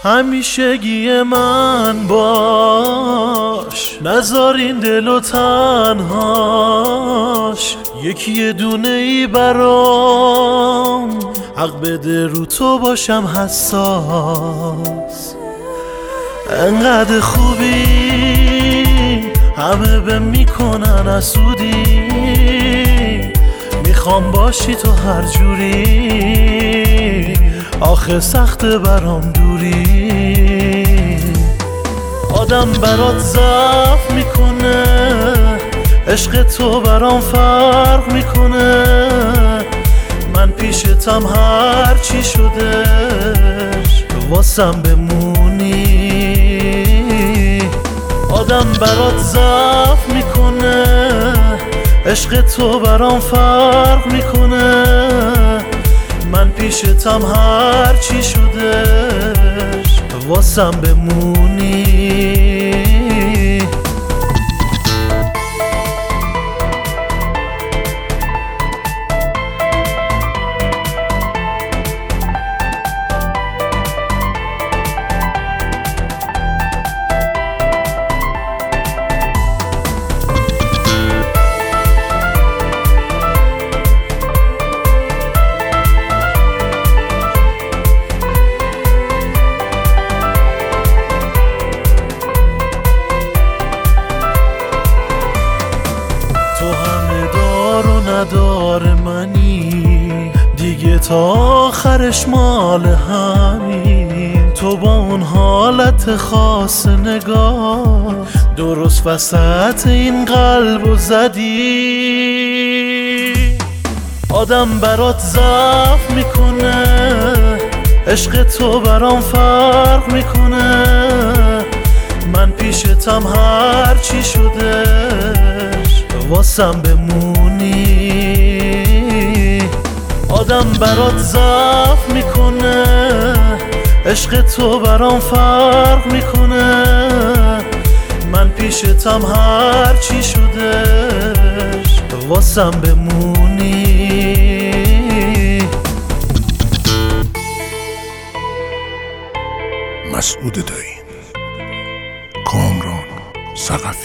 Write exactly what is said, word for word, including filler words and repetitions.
همیشگی من باش، نذار این دلو تنهاش. یکی یه دونه ای برام حق بده رو تو باشم حساس. انقدر خوبی همه به میکنن اسودی، میخوام باشی تو هر جوری، آخه سخت برام دوری. آدم برات ضعف میکنه، عشق تو برام فرق میکنه. من پیشتم هر چی شدش واسم بمونی. آدم برات ضعف میکنه، عشق تو برام فرق میکنه. من پیشتم هر چی شدش واسم بمونی. تو همه دار و ندار منی، دیگه تا آخرش مال همین. تو با اون حالت خاص نگاه درست وسط این قلبو زدی. آدم برات ضعف میکنه، عشق تو برام فرق میکنه. من پیشتم هر چی شدش واسم بمونی. آدم برات ضعف میکنه، عشق تو برام فرق میکنه. من پیشتم هر چی شدش واسم بمونی. مسعود دایی، کامران ثقفی.